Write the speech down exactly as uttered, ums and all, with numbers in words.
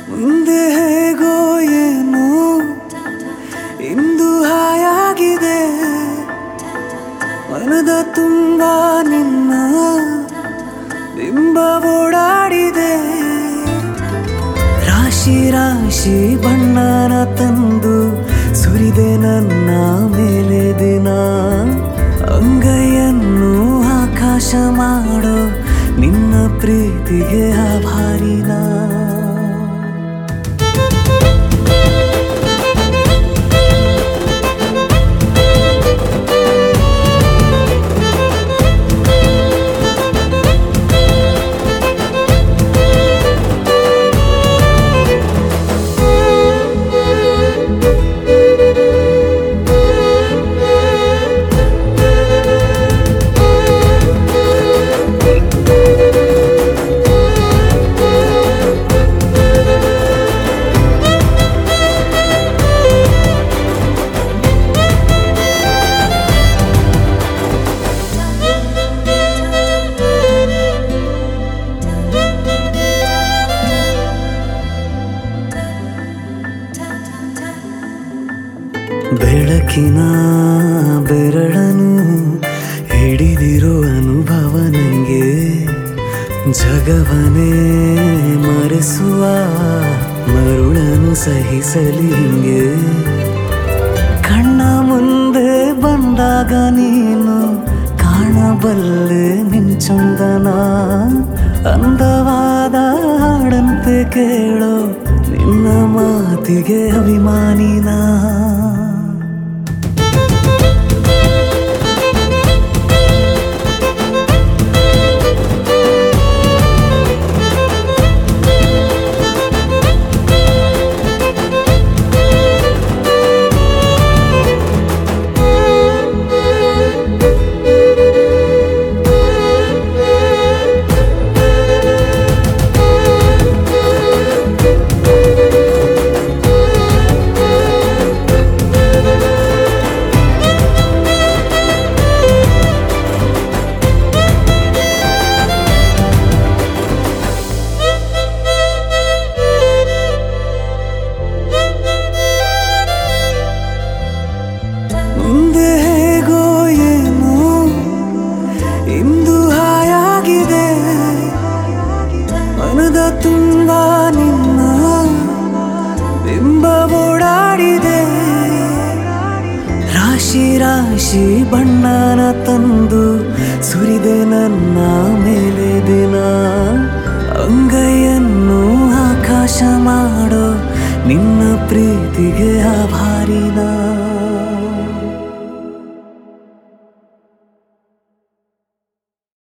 ಮುಂದೆ ಹೇಗೋ ಏನೋ ಇಂದು ಹಾಯಾಗಿದೆ. ಮನದ ತುಂಬ ನಿನ್ನ ಬಿಂಬ ಓಡಾಡಿದೆ. ರಾಶಿ ರಾಶಿ ಬಣ್ಣನ ತಂದು ಸುರಿದೆ ನನ್ನ ಮೇಲೆ ದಿನ. ಅಂಗೈಯನ್ನು ಆಕಾಶ ಮಾಡೋ ನಿನ್ನ ಪ್ರೀತಿಗೆ ಆಭಾರಿನ. ಬೆಳಕಿನ ಬೆರಳನು ಹಿಡಿದಿರೋ ಅನುಭವ ನಂಗೆ. ಜಗವನೇ ಮರೆಸುವ ಮರುಳನು ಸಹಿಸಲಿ ಹಿಂಗೆ. ಕಣ್ಣ ಮುಂದೆ ಬಂದಾಗ ನೀನು ಕಾಣಬಲ್ಲೆ ನಿಂಚಂದನ. ಅಂದವಾದ ಹಾಡಂತೆ ಕೇಳೋ ನಿನ್ನ ಮಾತಿಗೆ ಅಭಿಮಾನಿನ. ಮುಂದೆ ಹೇಗೋ ಏನೋ ಇಂದು ಹಾಯಾಗಿದೆ. ಮನದ ತುಂಬ ನಿನ್ನ ಬಿಂಬ ಓಡಾಡಿದೆ. ರಾಶಿ ರಾಶಿ ಬಣ್ಣನ ತಂದು ಸುರಿದೆ ನನ್ನ ಮೇಲೆ ದಿನ. ಅಂಗೈಯನ್ನು ಆಕಾಶ ಮಾಡೋ ನಿನ್ನ ಪ್ರೀತಿಗೆ ಆಭಾರಿನ.